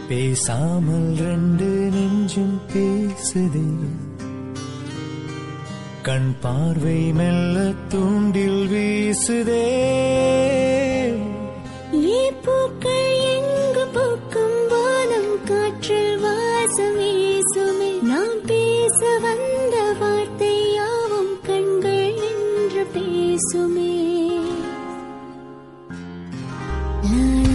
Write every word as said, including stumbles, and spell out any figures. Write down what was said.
பேசாமல் ரெண்டு நெஞ்சும் பேசுதே, கண் பார்வை மெல்ல தூண்டில் வீசுதே. பூக்கள் எங்கு பூக்கும் வானம் காற்றில் வாசம் வீசுமே, நாம் பேச வந்த வார்த்தை யாவும் கண்கள் என்று பேசுமே. லா